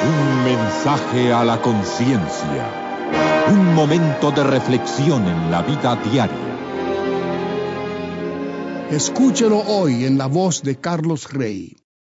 Un mensaje a la conciencia. Un momento de reflexión en la vida diaria. Escúchelo hoy en la voz de Carlos Rey.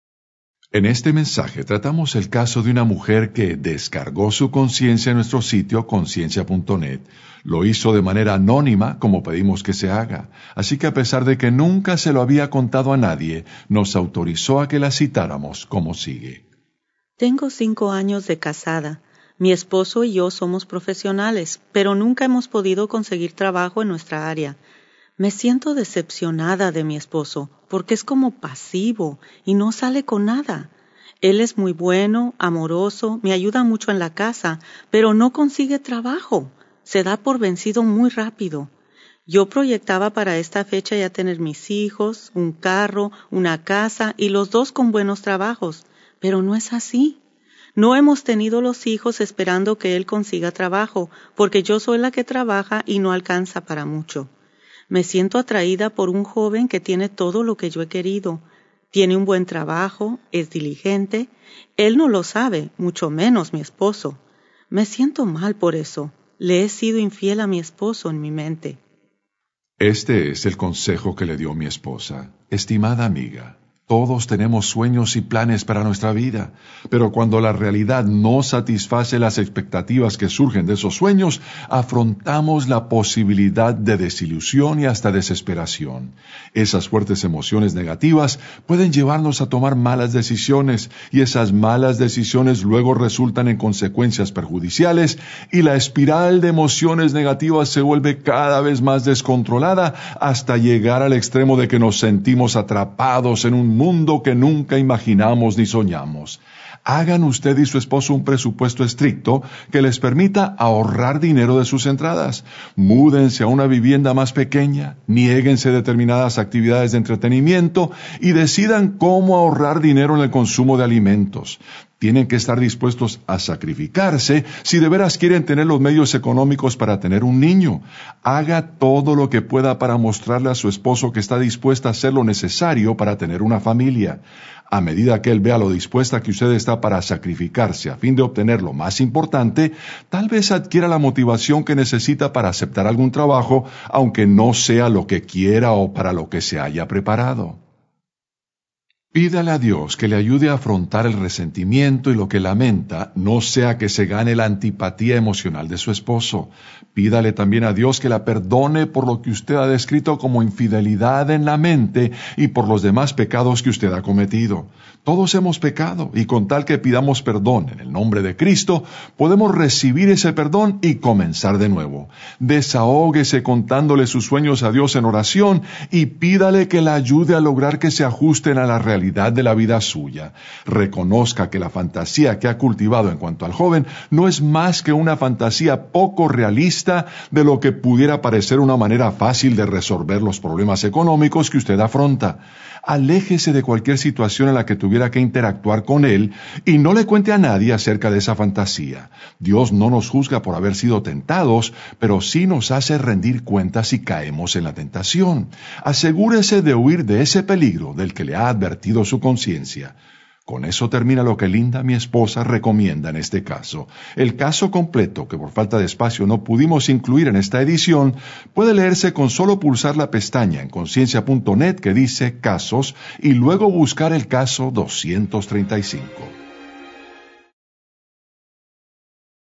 En este mensaje tratamos el caso de una mujer que descargó su conciencia en nuestro sitio conciencia.net. Lo hizo de manera anónima, como pedimos que se haga. Así que a pesar de que nunca se lo había contado a nadie, nos autorizó a que la citáramos como sigue. Tengo 5 años de casada. Mi esposo y yo somos profesionales, pero nunca hemos podido conseguir trabajo en nuestra área. Me siento decepcionada de mi esposo, porque es como pasivo y no sale con nada. Él es muy bueno, amoroso, me ayuda mucho en la casa, pero no consigue trabajo. Se da por vencido muy rápido. Yo proyectaba para esta fecha ya tener mis hijos, un carro, una casa y los dos con buenos trabajos, pero no es así. No hemos tenido los hijos esperando que él consiga trabajo, porque yo soy la que trabaja y no alcanza para mucho. Me siento atraída por un joven que tiene todo lo que yo he querido. Tiene un buen trabajo, es diligente. Él no lo sabe, mucho menos mi esposo. Me siento mal por eso. Le he sido infiel a mi esposo en mi mente. Este es el consejo que le dio mi esposa. Estimada amiga, todos tenemos sueños y planes para nuestra vida, pero cuando la realidad no satisface las expectativas que surgen de esos sueños, afrontamos la posibilidad de desilusión y hasta desesperación. Esas fuertes emociones negativas pueden llevarnos a tomar malas decisiones, y esas malas decisiones luego resultan en consecuencias perjudiciales, y la espiral de emociones negativas se vuelve cada vez más descontrolada hasta llegar al extremo de que nos sentimos atrapados en un mundo que nunca imaginamos ni soñamos. Hagan usted y su esposo un presupuesto estricto que les permita ahorrar dinero de sus entradas. Múdense a una vivienda más pequeña, niéguense determinadas actividades de entretenimiento y decidan cómo ahorrar dinero en el consumo de alimentos. Tienen que estar dispuestos a sacrificarse si de veras quieren tener los medios económicos para tener un niño. Haga todo lo que pueda para mostrarle a su esposo que está dispuesta a hacer lo necesario para tener una familia. A medida que él vea lo dispuesta que usted está para sacrificarse a fin de obtener lo más importante, tal vez adquiera la motivación que necesita para aceptar algún trabajo, aunque no sea lo que quiera o para lo que se haya preparado. Pídale a Dios que le ayude a afrontar el resentimiento y lo que lamenta, no sea que se gane la antipatía emocional de su esposo. Pídale también a Dios que la perdone por lo que usted ha descrito como infidelidad en la mente y por los demás pecados que usted ha cometido. Todos hemos pecado y con tal que pidamos perdón en el nombre de Cristo, podemos recibir ese perdón y comenzar de nuevo. Desahóguese contándole sus sueños a Dios en oración y pídale que la ayude a lograr que se ajusten a la realidad de la vida suya. Reconozca que la fantasía que ha cultivado en cuanto al joven no es más que una fantasía poco realista de lo que pudiera parecer una manera fácil de resolver los problemas económicos que usted afronta. Aléjese de cualquier situación en la que tuviera que interactuar con él y no le cuente a nadie acerca de esa fantasía. Dios no nos juzga por haber sido tentados, pero sí nos hace rendir cuentas si caemos en la tentación. Asegúrese de huir de ese peligro del que le ha advertido su conciencia. Con eso termina lo que Linda, mi esposa, recomienda en este caso. El caso completo, que por falta de espacio no pudimos incluir en esta edición, puede leerse con solo pulsar la pestaña en conciencia.net que dice Casos y luego buscar el caso 235.